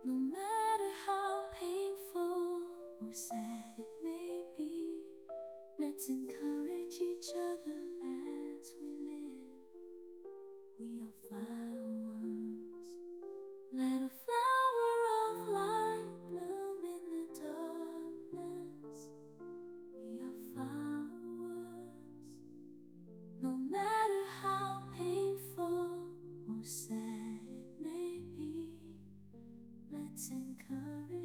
No matter how painful or sad it may be, let's encourage each other as we live. We are flowers. Let a flower of light bloom in the darkness. We are flowers. No matter how painful or sad it may be, let's encourage.